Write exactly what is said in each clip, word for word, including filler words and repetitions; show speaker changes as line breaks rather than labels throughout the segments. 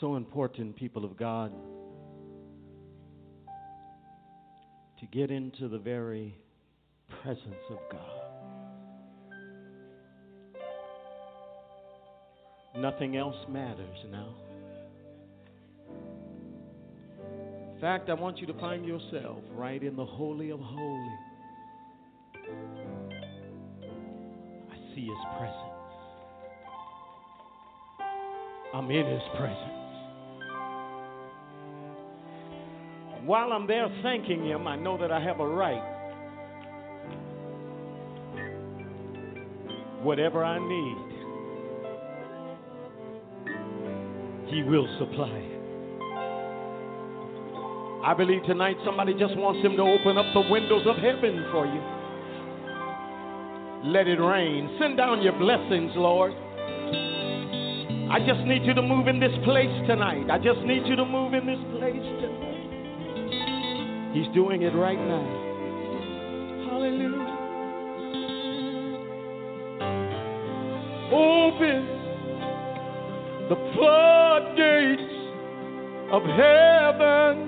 so important, people of God, to get into the very presence of God. Nothing else matters now. In fact, I want you to find yourself right in the Holy of Holies. I see His presence. I'm in His presence. While I'm there thanking Him, I know that I have a right. Whatever I need, He will supply it. I believe tonight somebody just wants Him to open up the windows of heaven for you. Let it rain. Send down your blessings, Lord. I just need you to move in this place tonight. I just need you to move in this place tonight. He's doing it right now. Hallelujah. Open the floodgates of heaven.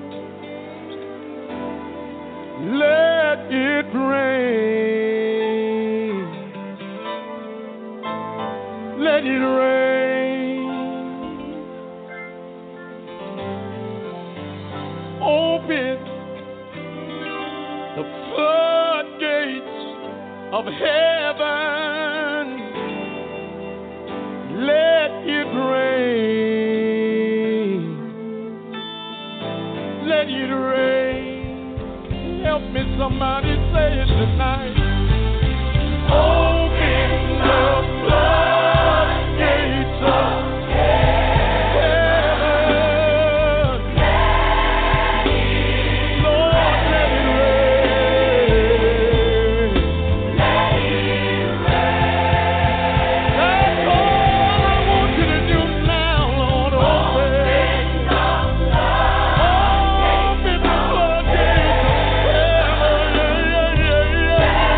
Let it rain. Let it rain. Open the floodgates of heaven. Let it rain. Let it rain. Help me, somebody say it tonight. Open the floodgates of heaven. Lord, let it rain. Let it rain. That's all I want you to do now, Lord. Open the floodgates. Open the floodgates of heaven. Yeah, yeah, yeah, yeah.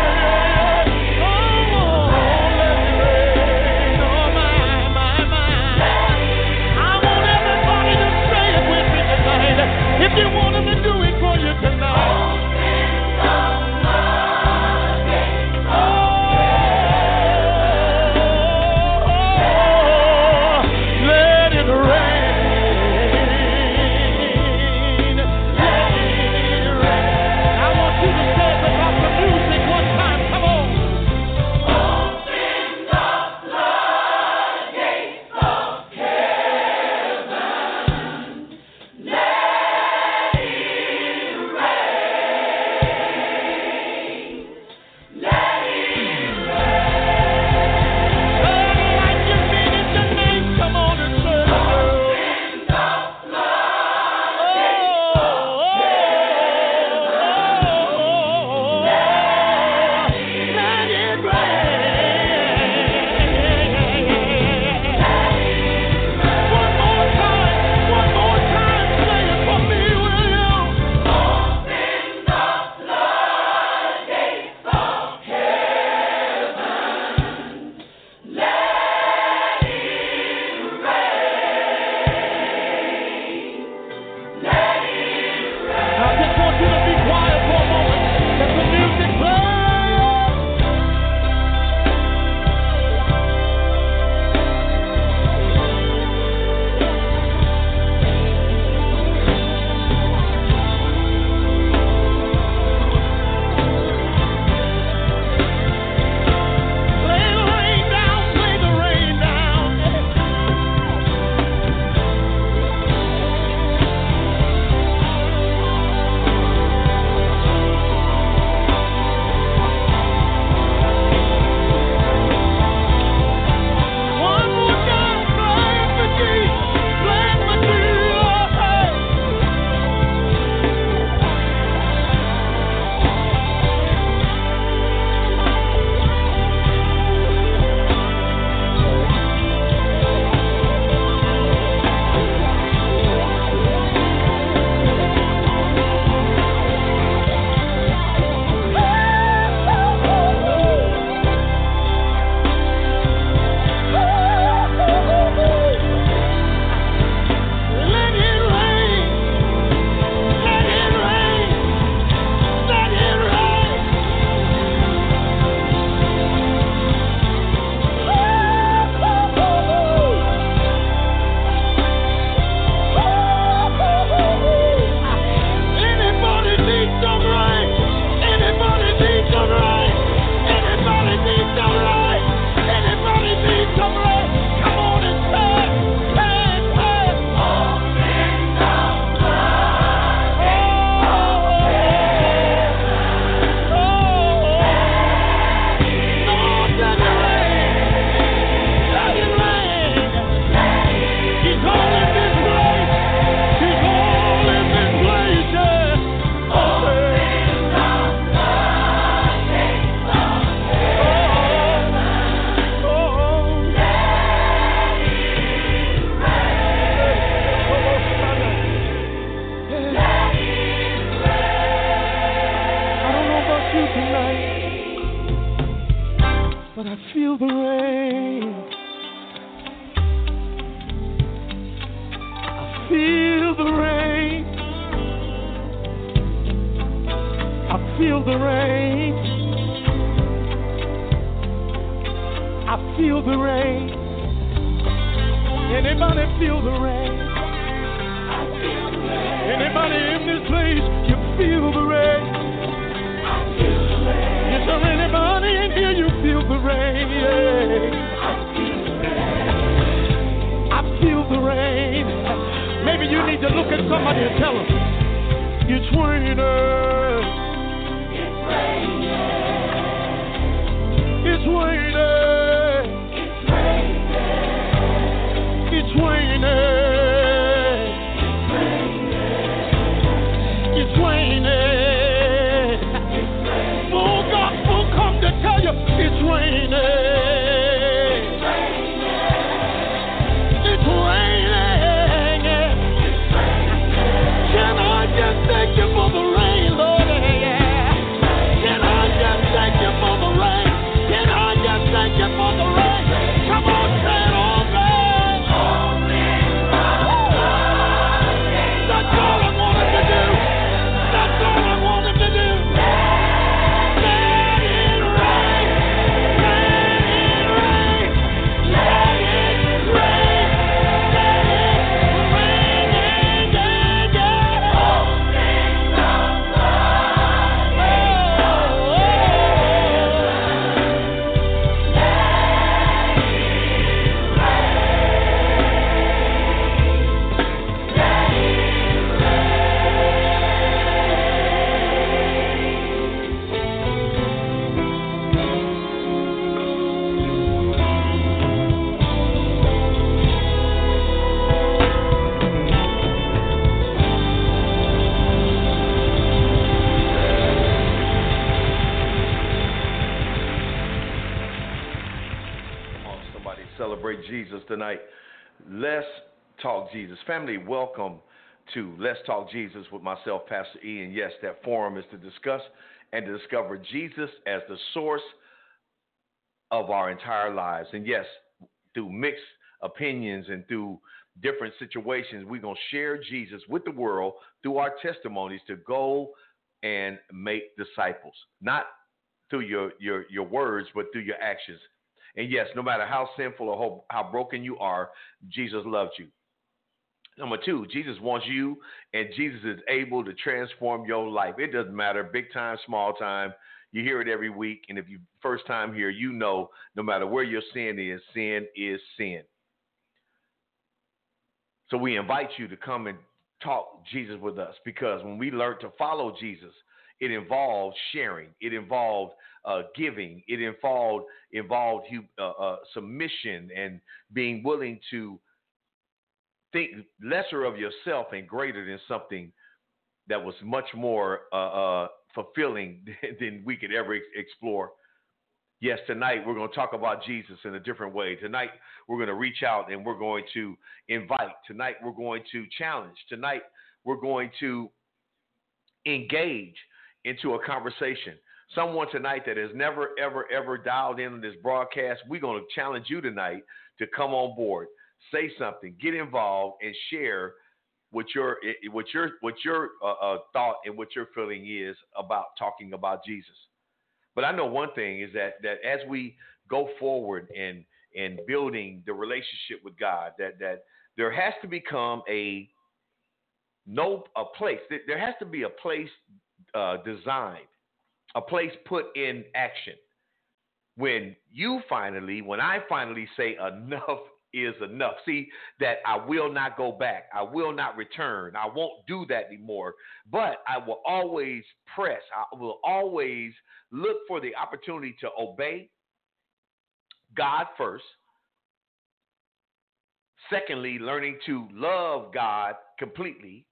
feel the rain. I feel the rain. I feel the rain. Anybody feel the rain? I feel the rain. Anybody in this place, you feel the rain? I feel the rain. Is there anybody in here, you feel the rain? Yeah. I feel the rain. I feel the rain. Maybe you need to look at somebody and tell them, it's raining. It's raining. It's raining. It's raining. It's raining. Full gospel come to tell you it's raining. It's raining. Can I just thank you for the rain, Lord? Can I just thank you for the rain? Can I just thank you for the rain? Come on, say it all.
Jesus tonight. Let's talk Jesus. Family, welcome to Let's Talk Jesus with myself, Pastor E. And yes, that forum is to discuss and to discover Jesus as the source of our entire lives. And yes, through mixed opinions and through different situations, we're going to share Jesus with the world through our testimonies to go and make disciples, not through your, your, your words, but through your actions. And yes, no matter how sinful or how, how broken you are, Jesus loves you. Number two, Jesus wants you, and Jesus is able to transform your life. It doesn't matter, big time, small time. You hear it every week. And if you first time here, you know, no matter where your sin is, sin is sin. So we invite you to come and talk Jesus with us, because when we learn to follow Jesus, it involves sharing. It involved uh, giving. It involved involved uh, uh, submission and being willing to think lesser of yourself and greater than something that was much more uh, uh, fulfilling than we could ever ex- explore. Yes, tonight we're going to talk about Jesus in a different way. Tonight we're going to reach out and we're going to invite. Tonight we're going to challenge. Tonight we're going to engage into a conversation. Someone tonight that has never, ever, ever dialed in on this broadcast, we're going to challenge you tonight to come on board, say something, get involved, and share what your what your what your uh, uh, thought and what your feeling is about talking about Jesus. But I know one thing is that that as we go forward in in building the relationship with God, that that there has to become a no a place. There has to be a place uh, designed, a place put in action. When you finally, when I finally say enough is enough. See, that I will not go back. I will not return. I won't do that anymore. But I will always press. I will always look for the opportunity to obey God first. Secondly, learning to love God completely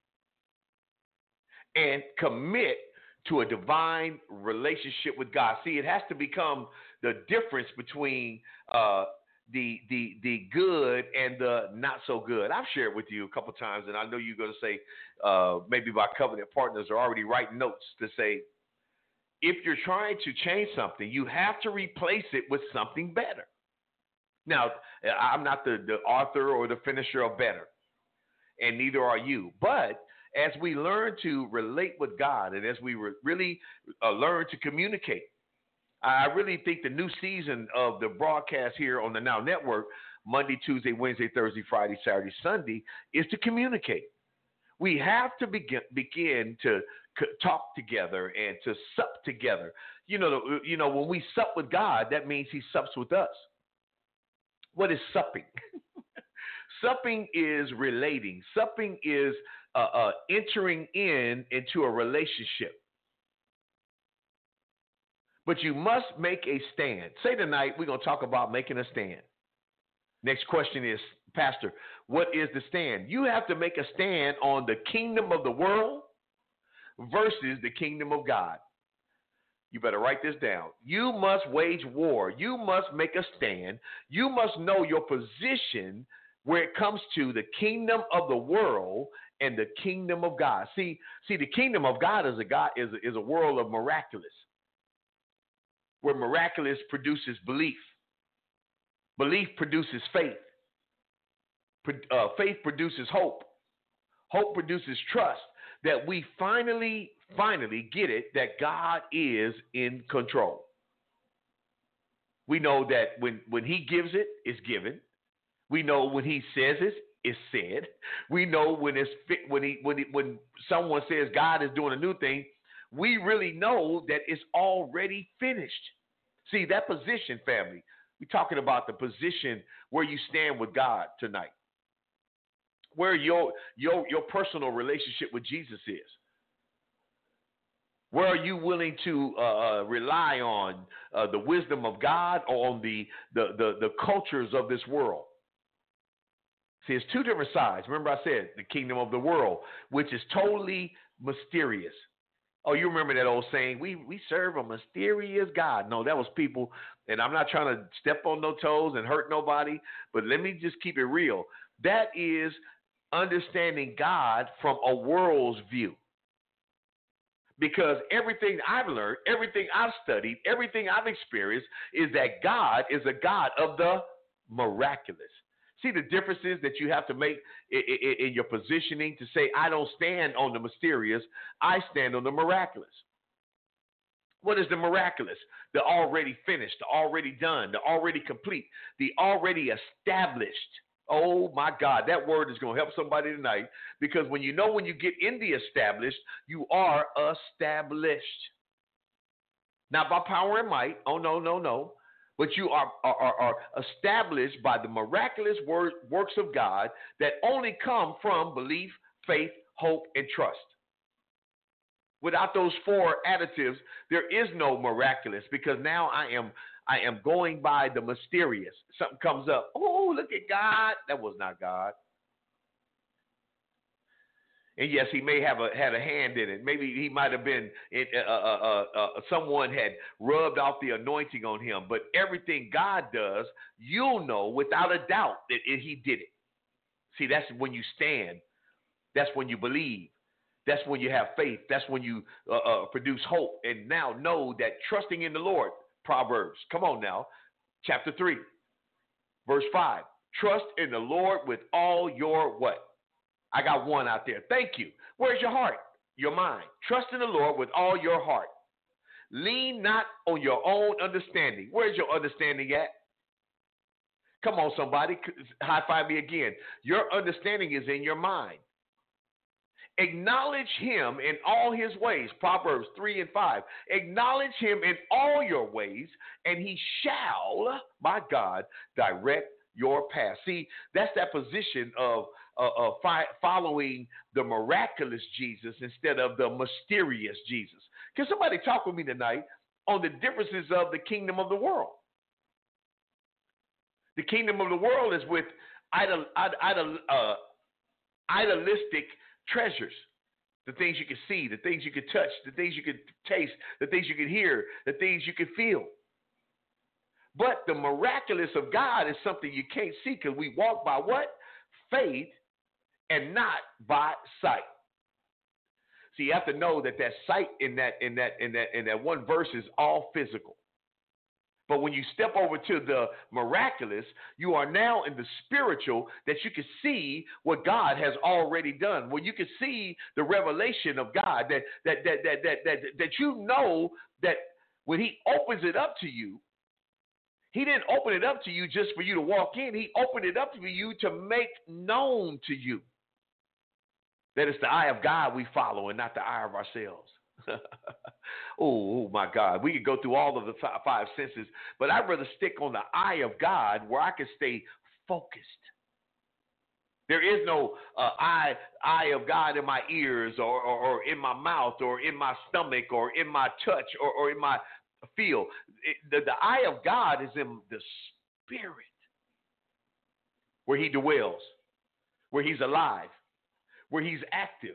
and commit to a divine relationship with God. See, it has to become the difference between uh, the the the good and the not so good. I've shared with you a couple times, and I know you're going to say uh, maybe my covenant partners are already writing notes to say, if you're trying to change something, you have to replace it with something better. Now, I'm not the, the author or the finisher of better. and neither are you. But as we learn to relate with God and as we re- really uh, learn to communicate, I really think the new season of the broadcast here on the Now Network, Monday, Tuesday, Wednesday, Thursday, Friday, Saturday, Sunday, is to communicate. We have to begin begin to c- talk together and to sup together. You know, you know, when we sup with God, that means He sups with us. What is supping? Supping is relating. Supping is uh, uh, entering in into a relationship. But you must make a stand. Say tonight, we're going to talk about making a stand. Next question is, Pastor, what is the stand? You have to make a stand on the kingdom of the world versus the kingdom of God. You better write this down. You must wage war. You must make a stand. You must know your position where it comes to the kingdom of the world and the kingdom of God. See, see, the kingdom of God is a God is a, is a world of miraculous, where miraculous produces belief. Belief produces faith. Uh, faith produces hope. Hope produces trust that we finally, finally get it that God is in control. We know that when, when He gives it, it's given. We know when He says it, it's said. We know when it's when he when he, when someone says God is doing a new thing, we really know that it's already finished. See, that position, family, we're talking about the position where you stand with God tonight, where your your your personal relationship with Jesus is. Where are you willing to uh, rely on uh, the wisdom of God or on the, the the the cultures of this world? See, it's two different sides. Remember I said the kingdom of the world, which is totally mysterious. Oh, you remember that old saying, we we serve a mysterious God. No, that was people, and I'm not trying to step on no toes and hurt nobody, but let me just keep it real. That is understanding God from a world's view. Because everything I've learned, everything I've studied, everything I've experienced is that God is a God of the miraculous. See the differences that you have to make in, in, in your positioning to say, I don't stand on the mysterious, I stand on the miraculous. What is the miraculous? The already finished, the already done, the already complete, the already established. Oh my God, that word is going to help somebody tonight, because when you know when you get in the established, you are established. Not by power and might. Oh, no, no, no. But you are, are, are established by the miraculous word, works of God that only come from belief, faith, hope, and trust. Without those four additives, there is no miraculous, because now I am I am going by the mysterious. Something comes up. Oh, look at God. That was not God. And yes, he may have a, had a hand in it. Maybe he might have been, uh, uh, uh, uh, someone had rubbed off the anointing on him. But everything God does, you'll know without a doubt that it, he did it. See, that's when you stand. That's when you believe. That's when you have faith. That's when you uh, uh, produce hope. And now know that trusting in the Lord, Proverbs, come on now, chapter three, verse five. Trust in the Lord with all your what? I got one out there. Thank you. Where's your heart? Your mind. Trust in the Lord with all your heart. Lean not on your own understanding. Where's your understanding at? Come on, somebody. High five me again. Your understanding is in your mind. Acknowledge him in all his ways. Proverbs three and five. Acknowledge him in all your ways, and he shall, my God, direct your path. See, that's that position of, uh, of fi- following the miraculous Jesus instead of the mysterious Jesus. Can somebody talk with me tonight on the differences of the kingdom of the world? The kingdom of the world is with idol, idol, uh, idolistic treasures. The things you can see, the things you can touch, the things you can taste, the things you can hear, the things you can feel. But the miraculous of God is something you can't see, because we walk by what? Faith and not by sight. So you have to know that that sight in that in that in that in that one verse is all physical. But when you step over to the miraculous, you are now in the spiritual, that you can see what God has already done. When you can see the revelation of God, that that that that that that, that you know that when he opens it up to you, he didn't open it up to you just for you to walk in. He opened it up to you to make known to you that it's the eye of God we follow and not the eye of ourselves. oh, oh, my God. We could go through all of the five, five senses, but I'd rather stick on the eye of God where I can stay focused. There is no uh, eye, eye of God in my ears or, or, or in my mouth or in my stomach or in my touch or, or in my feel. It, the, the eye of God is in the spirit where he dwells, where he's alive, where he's active.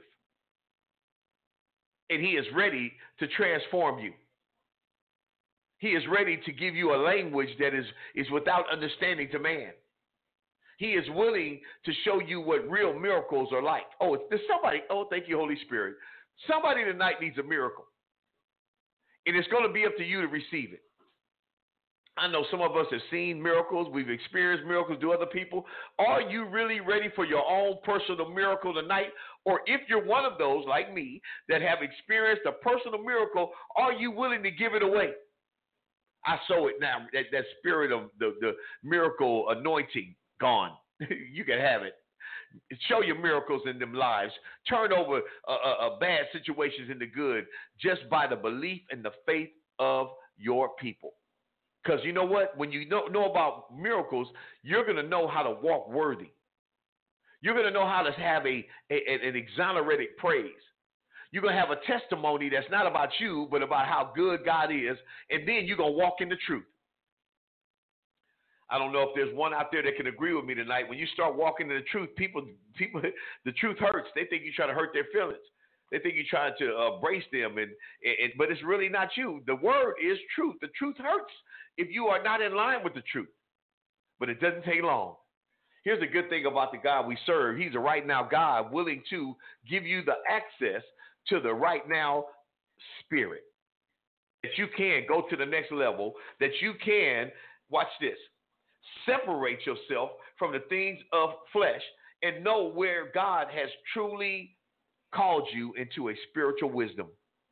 And he is ready to transform you. He is ready to give you a language that is, is without understanding to man. He is willing to show you what real miracles are like. Oh, there's somebody, oh, thank you, Holy Spirit. Somebody tonight needs a miracle. And it's going to be up to you to receive it. I know some of us have seen miracles. We've experienced miracles to other people. Are you really ready for your own personal miracle tonight? Or if you're one of those, like me, that have experienced a personal miracle, are you willing to give it away? I saw it now, that, that spirit of the, the miracle anointing gone. You can have it. Show your miracles in them lives. Turn over uh, uh, bad situations into good just by the belief and the faith of your people. Because you know what? When you know, know about miracles, you're going to know how to walk worthy. You're going to know how to have a, a an exonerated praise. You're going to have a testimony that's not about you, but about how good God is. And then you're going to walk in the truth. I don't know if there's one out there that can agree with me tonight. When you start walking in the truth, people, people, the truth hurts. They think you're trying to hurt their feelings. They think you're trying to uh, brace them, and, and but it's really not you. The word is truth. The truth hurts if you are not in line with the truth, but it doesn't take long. Here's the good thing about the God we serve. He's a right now God, willing to give you the access to the right now spirit, that you can go to the next level, that you can, watch this, separate yourself from the things of flesh and know where God has truly called you into a spiritual wisdom.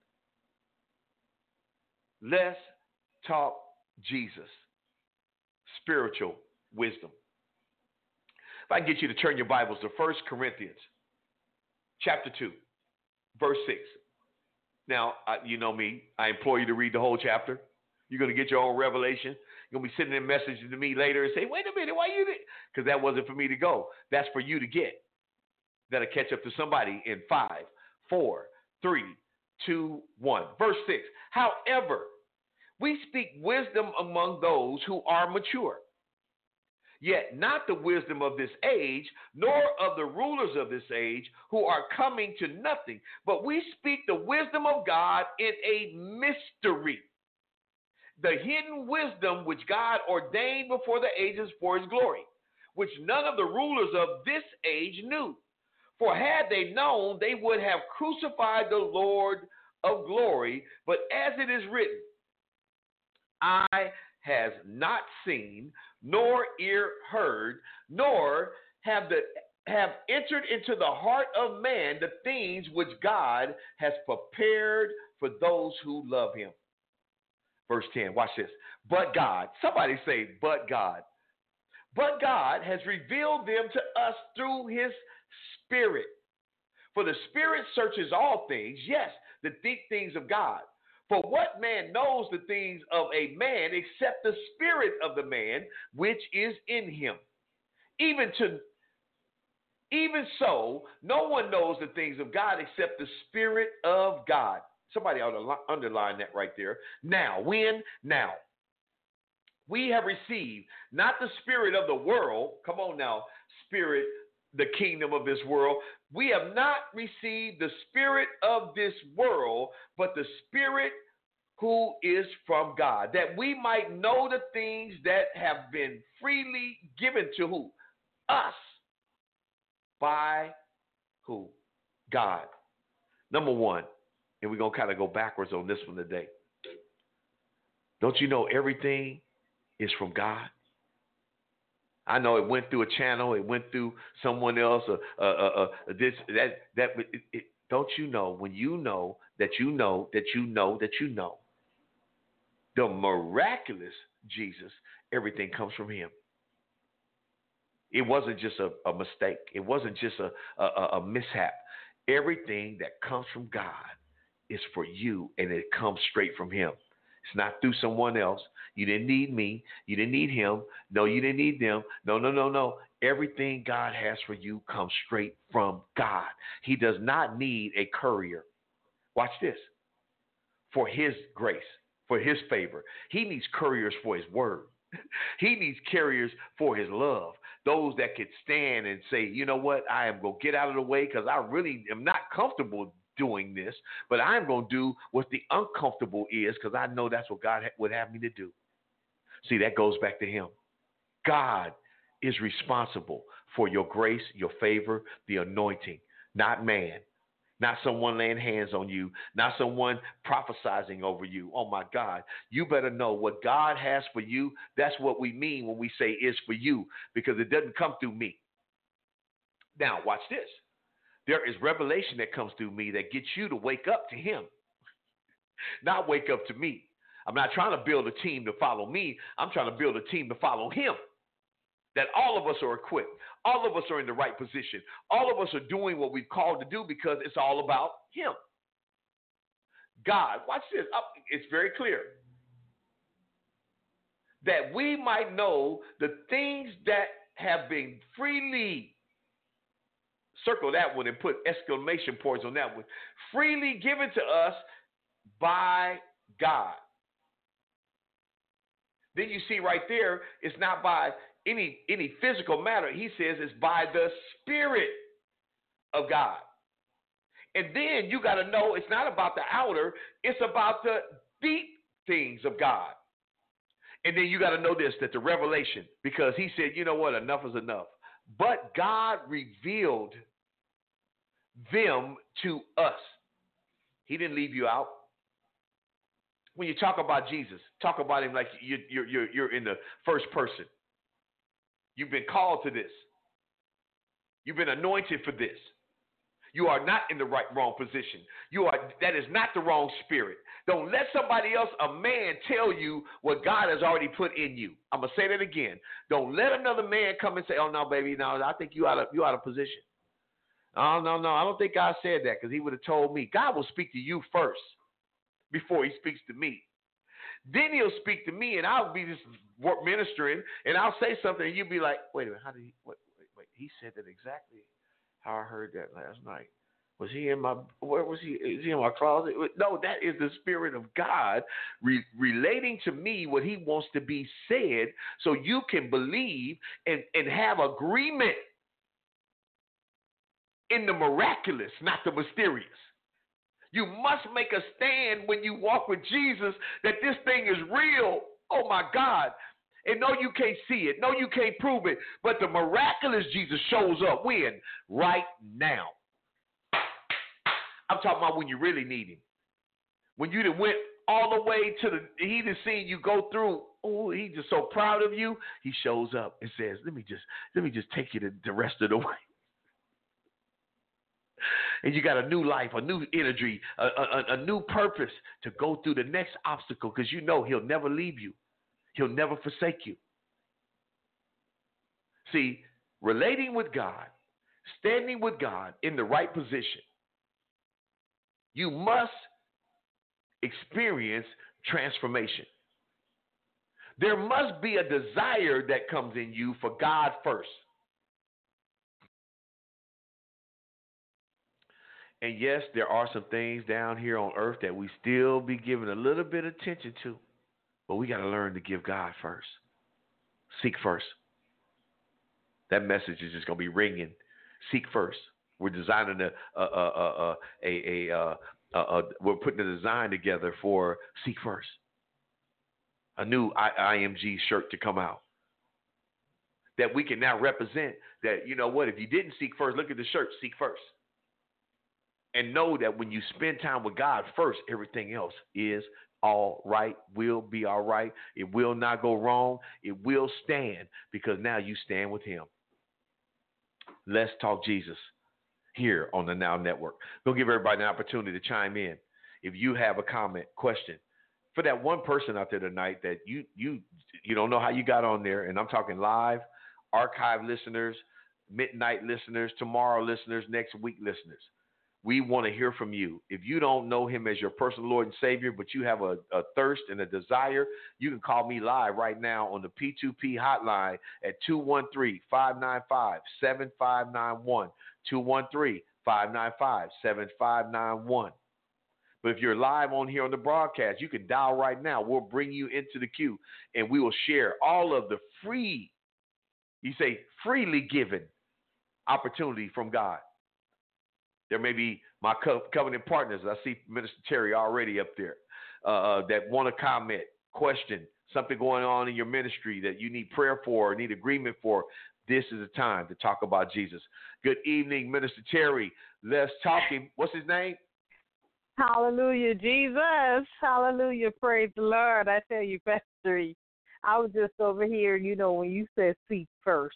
Let's talk Jesus. Spiritual wisdom. If I can get you to turn your Bibles to First Corinthians chapter two, verse six. Now, I, you know me. I implore you to read the whole chapter. You're going to get your own revelation. You're going to be sending in messages to me later and say, wait a minute, why you did? Because that wasn't for me to go. That's for you to get. That'll catch up to somebody in five, four, three, two, one. Verse six. However, we speak wisdom among those who are mature, yet not the wisdom of this age, nor of the rulers of this age who are coming to nothing, but we speak the wisdom of God in a mystery, the hidden wisdom which God ordained before the ages for his glory, which none of the rulers of this age knew. For had they known, they would have crucified the Lord of glory. But as it is written, eye has not seen, nor ear heard, nor have the have entered into the heart of man the things which God has prepared for those who love him. Verse ten, watch this. But God, somebody say, but God. But God has revealed them to us through his Spirit. For the Spirit searches all things, yes, the deep things of God. For what man knows the things of a man except the spirit of the man which is in him? Even to even so, no one knows the things of God except the Spirit of God. Somebody ought to underline that right there. Now, when? Now. We have received not the spirit of the world. Come on now, spirit, the kingdom of this world. We have not received the spirit of this world, but the Spirit who is from God, that we might know the things that have been freely given to who? Us. By who? God. Number one, and we're going to kind of go backwards on this one today. Don't you know everything is from God. I know it went through a channel, it went through someone else, or uh, uh, uh, this, that, that. It, it, don't you know? When you know that you know that you know that you know, the miraculous Jesus, everything comes from Him. It wasn't just a, a mistake. It wasn't just a, a, a mishap. Everything that comes from God is for you, and it comes straight from Him. It's not through someone else. You didn't need me. You didn't need him. No, you didn't need them. No, no, no, no. Everything God has for you comes straight from God. He does not need a courier. Watch this. For His grace, for His favor. He needs couriers for His word. He needs carriers for His love. Those that could stand and say, you know what, I am going to get out of the way because I really am not comfortable doing this, but I'm going to do what the uncomfortable is because I know that's what God would have me to do. See, that goes back to Him. God is responsible for your grace, your favor, the anointing, not man. Not someone laying hands on you, not someone prophesizing over you. Oh, my God. You better know what God has for you. That's what we mean when we say is for you, because it doesn't come through me. Now, watch this. There is revelation that comes through me that gets you to wake up to Him, not wake up to me. I'm not trying to build a team to follow me. I'm trying to build a team to follow Him. That all of us are equipped. All of us are in the right position. All of us are doing what we've called to do because it's all about Him. God, watch this. It's very clear. That we might know the things that have been freely, circle that one and put exclamation points on that one, freely given to us by God. Then you see right there, it's not by any any physical matter. He says it's by the Spirit of God. And then you got to know it's not about the outer, it's about the deep things of God. And then you got to know this, that the revelation, because He said, you know what, enough is enough. But God revealed them to us. He didn't leave you out. When you talk about Jesus, talk about Him like you're, you're, you're, you're in the first person. You've been called to this. You've been anointed for this. You are not in the right, wrong position. You are, that is not the wrong spirit. Don't let somebody else, a man, tell you what God has already put in you. I'm going to say that again. Don't let another man come and say, oh, no, baby, no, I think you out of, you out of position. Oh, no, no, I don't think God said that because He would have told me. God will speak to you first before He speaks to me. Then He'll speak to me, and I'll be just ministering, and I'll say something, and you'll be like, wait a minute, how did he, wait, wait, wait, he said that exactly how I heard that last night. Was he in my, where was he, is he in my closet? No, that is the Spirit of God re- relating to me what He wants to be said so you can believe and, and have agreement in the miraculous, not the mysterious. You must make a stand when you walk with Jesus that this thing is real. Oh, my God. And no, you can't see it. No, you can't prove it. But the miraculous Jesus shows up when? Right now. I'm talking about when you really need Him. When you done went all the way to the, He done seen you go through. Oh, He's just so proud of you. He shows up and says, let me just, let me just take you the, the rest of the way. And you got a new life, a new energy, a, a, a new purpose to go through the next obstacle because you know He'll never leave you. He'll never forsake you. See, relating with God, standing with God in the right position, you must experience transformation. There must be a desire that comes in you for God first. And yes, there are some things down here on earth that we still be giving a little bit of attention to, but we got to learn to give God first. Seek first. That message is just going to be ringing. Seek first. We're designing a, a, a, a, a, a, a, a, a we're putting a design together for Seek First. A new I M G shirt to come out that we can now represent that, you know what, if you didn't seek first, look at the shirt, seek first. And know that when you spend time with God first, everything else is all right, will be all right. It will not go wrong. It will stand because now you stand with him. Let's Talk Jesus here on the Now Network. We'll give everybody an opportunity to chime in. If you have a comment, question for that one person out there tonight that you you you don't know how you got on there, and I'm talking live, archive listeners, midnight listeners, tomorrow listeners, next week listeners. We want to hear from you. If you don't know him as your personal Lord and Savior, but you have a, a thirst and a desire, you can call me live right now on the P two P hotline at two one three, five nine five, seven five nine one, two one three, five nine five, seven five nine one. But if you're live on here on the broadcast, you can dial right now. We'll bring you into the queue, and we will share all of the free, you say freely given opportunity from God. There may be my co- covenant partners. I see Minister Terry already up there uh, that want to comment, question, something going on in your ministry that you need prayer for or need agreement for. This is the time to talk about Jesus. Good evening, Minister Terry. Let's talk him. What's his name?
Hallelujah, Jesus. Hallelujah. Praise the Lord. I tell you, Pastor, I was just over here, you know, when you said seek first.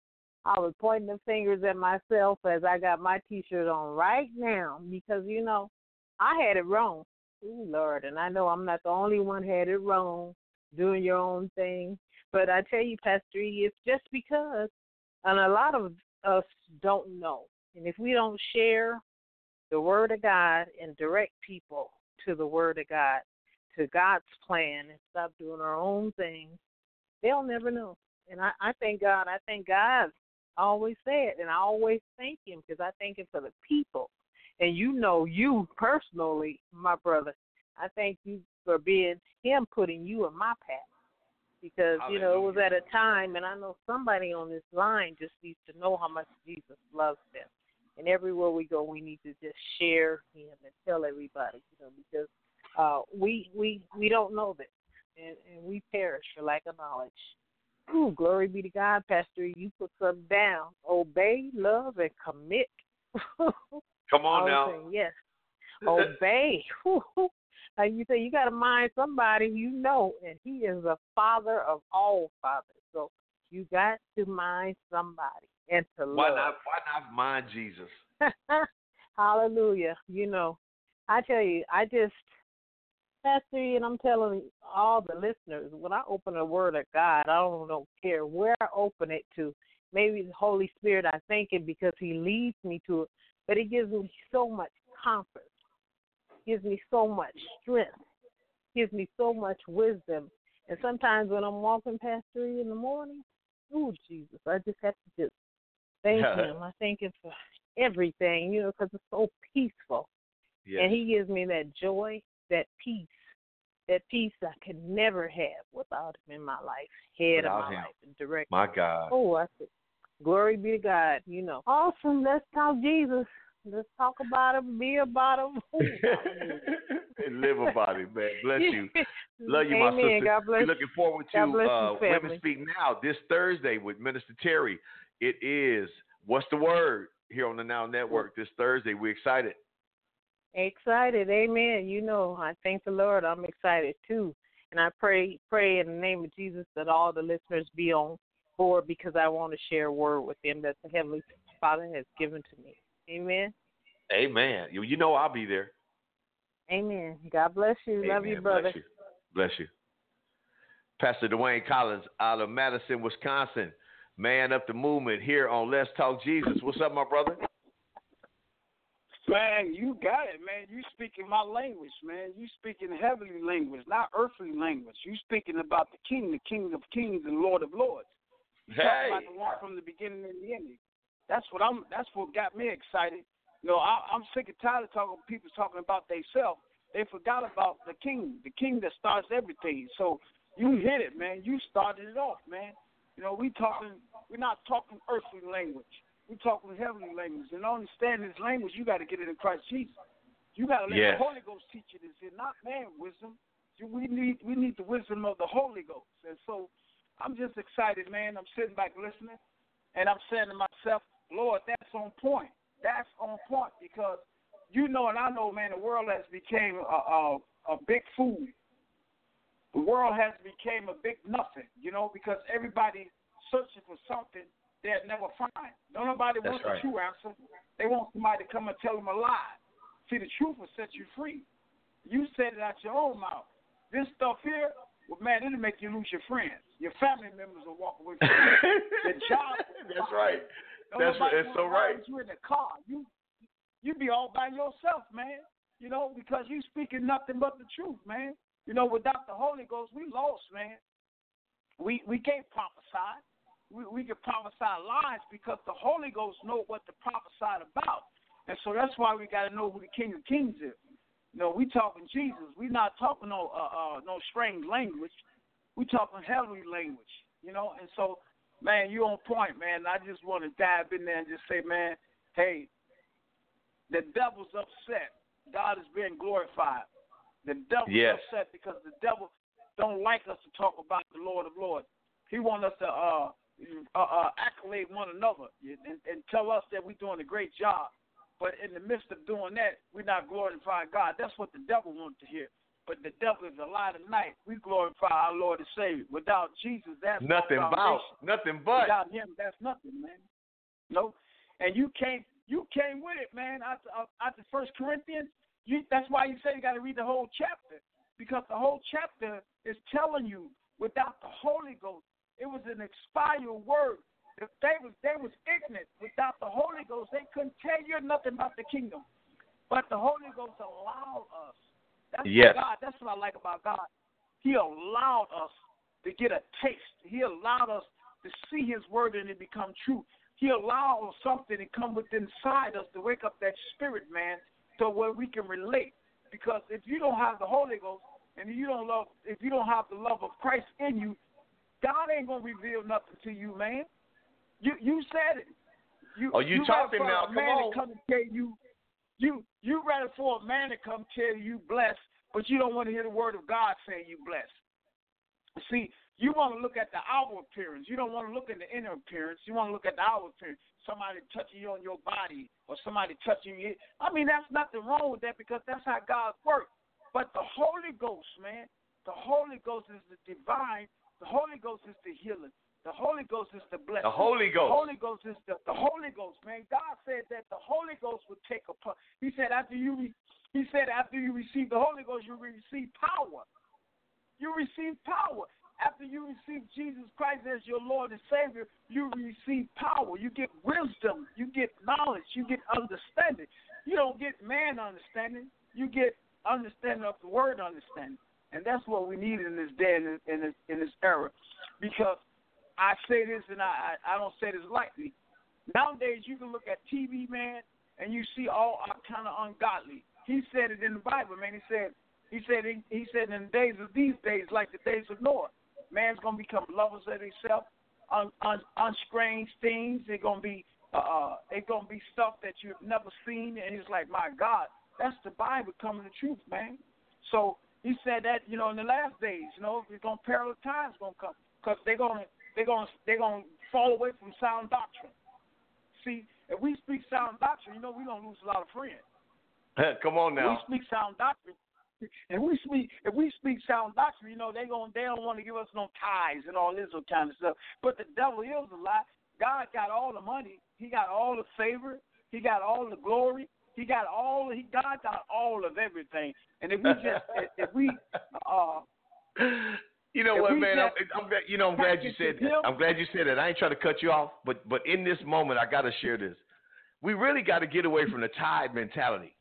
I was pointing the fingers at myself as I got my T-shirt on right now because, you know, I had it wrong. Ooh, Lord, and I know I'm not the only one had it wrong, doing your own thing. But I tell you, Pastor E, it's just because, and a lot of us don't know. And if we don't share the Word of God and direct people to the Word of God, to God's plan, and stop doing our own thing, they'll never know. And I, I thank God. I thank God. I always say it, and I always thank him because I thank him for the people. And you know you personally, my brother, I thank you for being him putting you in my path because, Hallelujah. You know, it was at a time, and I know somebody on this line just needs to know how much Jesus loves them. And everywhere we go, we need to just share him and tell everybody, you know, because uh, we we we don't know this, and, and we perish for lack of knowledge. Ooh, glory be to God, Pastor. You put something down. Obey, love, and commit.
Come on now.
Saying, yes. Obey. Like you say, you got to mind somebody you know, and he is the father of all fathers. So you got to mind somebody and to love.
Why not, why not mind Jesus?
Hallelujah. You know, I tell you, I just, Pastor, and I'm telling all the listeners, when I open the Word of God, I don't, don't care where I open it to. Maybe the Holy Spirit, I thank him because he leads me to it, but he gives me so much comfort, gives me so much strength, gives me so much wisdom. And sometimes when I'm walking past three in the morning, oh, Jesus, I just have to just thank him. I thank him for everything, you know, because it's so peaceful. Yes. And he gives me that joy, that peace, that peace I could never have without him in my life, head without of my him. Life, and direct.
My God.
Oh, I said, glory be to God, you know. Awesome, let's talk Jesus. Let's talk about him, be about him.
And live about it, man. Bless you. Love you,
Amen.
my sister.
God bless.
We're looking forward to uh,
you,
Women Speak Now this Thursday with Minister Terry. It is, what's the word, here on the Now Network this Thursday. We're excited.
Excited, amen. You know, I thank the Lord. I'm excited too, and I pray, pray in the name of Jesus that all the listeners be on board because I want to share a word with them that the Heavenly Father has given to me. Amen.
Amen. You, you know I'll be there.
Amen. God bless you.
Amen.
Love you, brother.
Bless you. Bless you. Pastor Dwayne Collins out of Madison, Wisconsin. Man up the movement here on Let's Talk Jesus. What's up, my brother?
Man, you got it, man. You speaking my language, man. You speaking heavenly language, not earthly language. You speaking about the King, the King of Kings and Lord of Lords. You
hey.
talking about the one from the beginning and the ending. That's what I'm. That's what got me excited. You know, I, I'm sick and tired of talking people talking about themselves. They forgot about the King, the King that starts everything. So you hit it, man. You started it off, man. You know, we talking. We're not talking earthly language. We're talking heavenly language. And to understand this language, you got to get it in Christ Jesus. You got to let
yes.
the Holy Ghost teach you this, and not man wisdom. We need we need the wisdom of the Holy Ghost. And so I'm just excited, man. I'm sitting back listening, and I'm saying to myself, Lord, that's on point. That's on point because you know, and I know, man, the world has become a, a, a big food. The world has become a big nothing, you know, because everybody searching for something they'll never find. Don't nobody
That's
want
right.
the true answer. They want somebody to come and tell them a lie. See, the truth will set you free. You said it out your own mouth. This stuff here, well, man, it'll make you lose your friends. Your family members will walk away from you. Your job.
That's right.
Don't
That's right.
nobody
That's so
wanna ride
right.
with You in the car. You you be all by yourself, man. You know, because you speaking nothing but the truth, man. You know, without the Holy Ghost, we lost, man. We we can't prophesy. We we can prophesy lies because the Holy Ghost know what to prophesy about. And so that's why we got to know who the King of Kings is. You know, we talking Jesus. We not talking no uh, uh, no strange language. We talking heavenly language. You know, and so, man, you on point, man. I just want to dive in there and just say, man, hey, the devil's upset. God is being glorified. The devil's
Yes.
upset because the devil don't like us to talk about the Lord of Lords. He wants us to uh, uh, uh, accolade one another and, and tell us that we're doing a great job. But in the midst of doing that, we're not glorifying God. That's what the devil wants to hear. But the devil is a lie tonight. We glorify our Lord and Savior. Without Jesus, that's
Nothing
no
about,
foundation.
nothing but.
Without him, that's nothing, man. No, and you came, you came with it, man. After, after First Corinthians, you, that's why you say you got to read the whole chapter, because the whole chapter is telling you without the Holy Ghost, it was an expired word. If they was they was ignorant without the Holy Ghost, they couldn't tell you nothing about the kingdom. But the Holy Ghost allowed us. That's
Yes.
God. That's what I like about God. He allowed us to get a taste. He allowed us to see His word and it become true. He allowed something to come within inside us to wake up that spirit, man, so where we can relate. Because if you don't have the Holy Ghost and you don't love, if you don't have the love of Christ in you, God ain't gonna reveal nothing to you, man. You you said it. You,
Oh, you, you talking
for
now?
A
Come
man
on.
To come and tell you, you you rather for a man to come tell you blessed, but you don't want to hear the word of God saying you blessed. See, you want to look at the outward appearance. You don't want to look at the inner appearance. You want to look at the outward appearance. Somebody touching you on your body or somebody touching you. I mean, that's nothing wrong with that because that's how God works. But the Holy Ghost, man, the Holy Ghost is the divine. The Holy Ghost is the healing. The Holy Ghost is the blessing.
The Holy Ghost.
The Holy Ghost is the, the Holy Ghost, man. God said that the Holy Ghost would take a part. He said after you re, he said after you receive the Holy Ghost, you receive power. You receive power. After you receive Jesus Christ as your Lord and Savior, you receive power. You get wisdom. You get knowledge. You get understanding. You don't get man understanding. You get understanding of the word understanding. And that's what we need in this day and in this, in this era. Because I say this, and I, I don't say this lightly. Nowadays, you can look at T V, man, and you see all kind of ungodly. He said it in the Bible, man. He said, he said, he, he said, in the days of these days, like the days of Noah, man's gonna become lovers of himself, un, un, unstrange things. They're gonna be, uh, it's gonna be stuff that you've never seen, and it's like, my God, that's the Bible coming the truth, man. So he said that, you know, in the last days, you know, it's gonna perilous times gonna come because they're gonna. They're going to they're gonna fall away from sound doctrine. See, if we speak sound doctrine, you know, we're going to lose a lot of friends.
Come on now.
If we speak sound doctrine. If we speak if we speak sound doctrine, you know, they going they don't want to give us no tithes and all this kind of stuff. But the devil is a lie. God got all the money. He got all the favor. He got all the glory. He got all he God got all of everything. And if we just if we uh
You know
if
what, man? I'm,
just,
I'm glad. You know, I'm glad you said that. I'm glad you said that. I ain't trying to cut you off, but but in this moment, I got to share this. We really got to get away from the tithe mentality.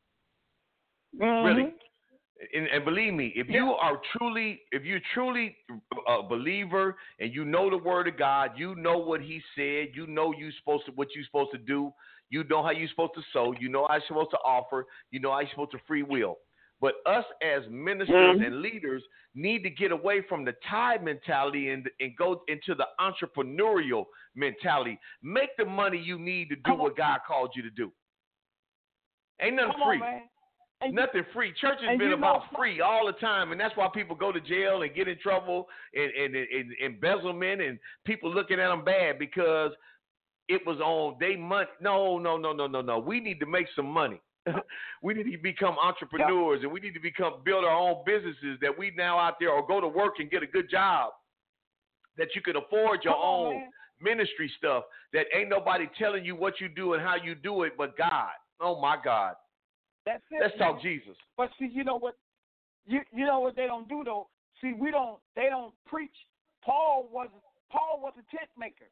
mm-hmm.
Really, and, and believe me, if you are truly, if you're truly a believer and you know the Word of God, you know what He said, you know you supposed to what you're supposed to do, you know how you're supposed to sow, you know how you're supposed to offer, you know how you're supposed to free will. But us as ministers mm-hmm. and leaders need to get away from the tithe mentality and, and go into the entrepreneurial mentality. Make the money you need to do
Come
what
on.
God called you to do. Ain't nothing
Come
free.
On, man. And
nothing
you,
free. Church has been
you
about
know,
free all the time, and that's why people go to jail and get in trouble and, and, and, and embezzlement and people looking at them bad because it was on their money. No, no, no, no, no, no. We need to make some money. We need to become entrepreneurs, and we need to become build our own businesses that we now out there, or go to work and get a good job that you can afford your
Come on,
own
man.
ministry stuff, that ain't nobody telling you what you do and how you do it but God. Oh, my God.
That's it.
Let's
man.
talk Jesus.
But see, you know what? You you know what they don't do though. See, we don't. They don't preach. Paul was Paul was a tent maker.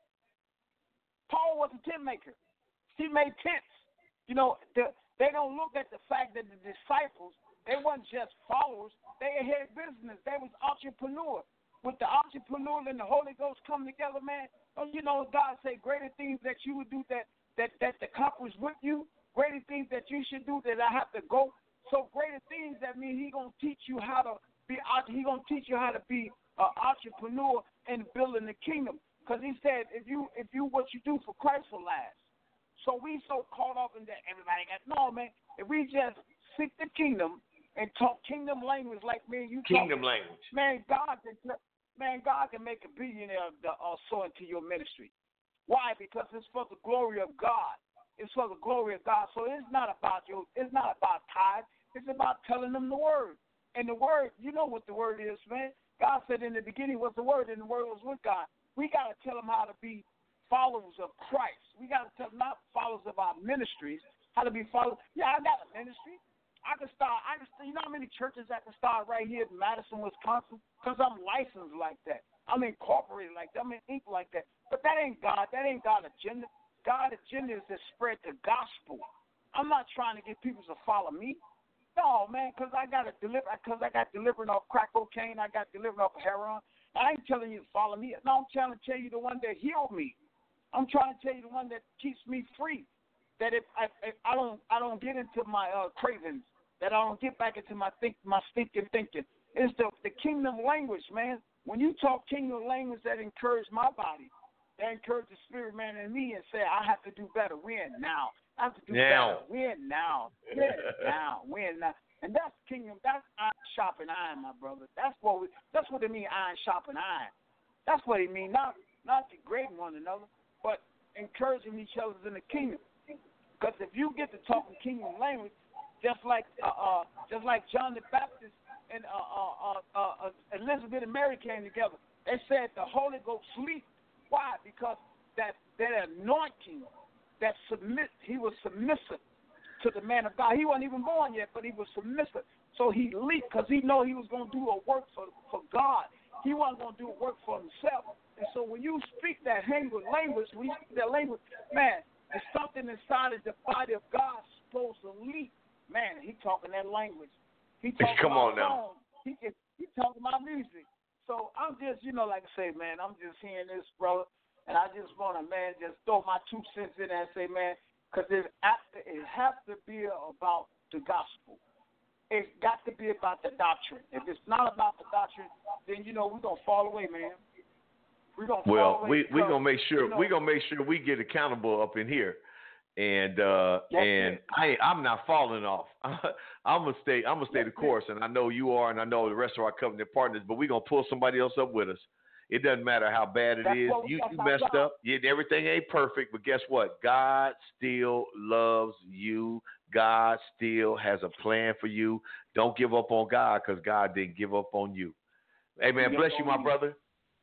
Paul was a tent maker. He made tents. You know, the, they don't look at the fact that the disciples, they weren't just followers. They had business. They was entrepreneurs. With the entrepreneur and the Holy Ghost come together, man. Oh, you know, God said greater things that you would do that that that the conference with you. Greater things that you should do that I have to go. So greater things, that means he gonna teach you how to be. He gonna teach you how to be an entrepreneur and building the kingdom. Because he said, if you if you what you do for Christ will last. So we so caught up in that everybody got no man. If we just seek the kingdom and talk kingdom language like me and you
Kingdom
talk,
language.
man, God can man God can make a billionaire uh, sow into your ministry. Why? Because it's for the glory of God. It's for the glory of God. So it's not about you. It's not about tithe. It's about telling them the word. And the word, you know what the word is, man. God said in the beginning was the word, and the word was with God. We got to tell them how to be followers of Christ. We got to tell them, not followers of our ministries, how to be followers. Yeah, I got a ministry. I can start. I can. You know how many churches I can start right here in Madison, Wisconsin? Because I'm licensed like that. I'm incorporated like that. I'm in ink like that. But that ain't God. That ain't God's agenda. God's agenda is to spread the gospel. I'm not trying to get people to follow me. No, man, because I got to deliver. Because I got delivered off crack cocaine. I got delivered off heroin. I ain't telling you to follow me. No, I'm trying to tell you the one that healed me. I'm trying to tell you the one that keeps me free. That if I, if I don't, I don't get into my uh, cravings. That I don't get back into my think, my stinking thinking. It's the the kingdom language, man. When you talk kingdom language, that encourages my body. That encourage the spirit man in me and say, I have to do better. Win now. I have to do
now.
better. Win now. Win now. Win now. And that's kingdom. That's iron sharpening iron, my brother. That's what we. That's what it means. Iron sharpening iron. That's what it means. Not not degrading one another, but encouraging each other in the kingdom. Because if you get to talking kingdom language, just like uh, uh just like John the Baptist and uh, uh, uh, uh, Elizabeth and Mary came together, they said the Holy Ghost sleep. Why? Because that that anointing, that submit, he was submissive to the man of God. He wasn't even born yet, but he was submissive. So he leaped because he know he was going to do a work for, for God. He wasn't going to do a work for himself. And so when you speak that language, when you speak that language, man, there's something inside of the body of God supposed to leap. Man, he talking that language. He talking
Come on
about
now.
song. He, he talking about music. So I'm just, you know, like I say, man, I'm just hearing this, brother, and I just want to, man, just throw my two cents in there and say, man, because it, it has to be about the gospel. It's got to be about the doctrine. If it's not about the doctrine, then, you know, we're going to fall away, man. We're going to
well,
fall away.
we we're going to make sure,
you know,
we're going to make sure we get accountable up in here. And uh, and
it.
I I'm not falling off. I'm gonna stay I'm gonna stay the course, and I know you are, and I know the rest of our covenant partners. But we're gonna pull somebody else up with us. It doesn't matter how bad it
That's
is.
what,
You you
that's
messed up. Yeah, everything ain't perfect, but guess what? God still loves you. God still has a plan for you. Don't give up on God, because God didn't give up on you. Hey man, bless you, my brother.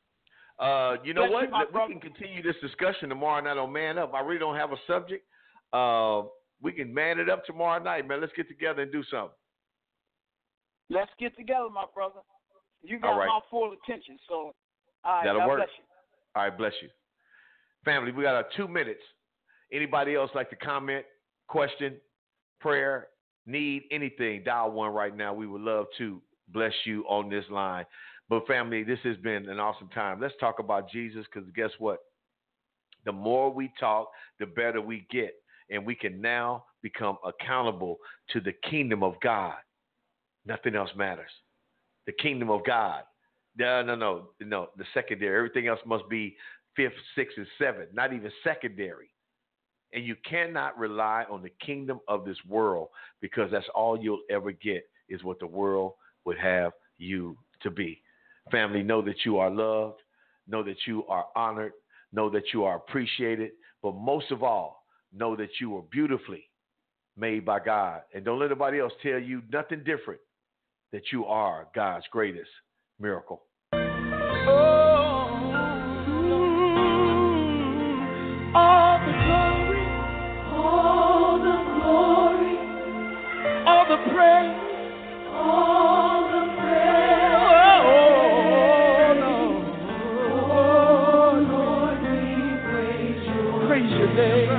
Uh, you know
Bless
what?
you,
We can continue this discussion tomorrow night on Man Up. I really don't have a subject. Uh, we can man it up tomorrow night, man. Let's get together and do something.
Let's get together, my brother. You got
All right.
my full attention, so all right,
That'll
God
work.
bless you.
All right, bless you. Family, we got our two minutes. Anybody else like to comment, question, prayer, need anything, dial one right now. We would love to bless you on this line. But family, this has been an awesome time. Let's talk about Jesus, because guess what? The more we talk, the better we get. And we can now become accountable to the kingdom of God. Nothing else matters. The kingdom of God. No, no, no, no. The secondary. Everything else must be fifth, sixth, and seventh. Not even secondary. And you cannot rely on the kingdom of this world, because that's all you'll ever get is what the world would have you to be. Family, know that you are loved. Know that you are honored. Know that you are appreciated. But most of all, know that you are beautifully, made by God. And don't let anybody else tell you nothing different, that you are God's greatest miracle.
All the glory, all the glory, all the praise, all the praise. Oh, Lord, oh, Lord, we praise you. Praise your name.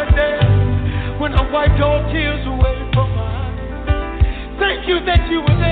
When I wiped all tears away from my eyes. Thank you that you were there.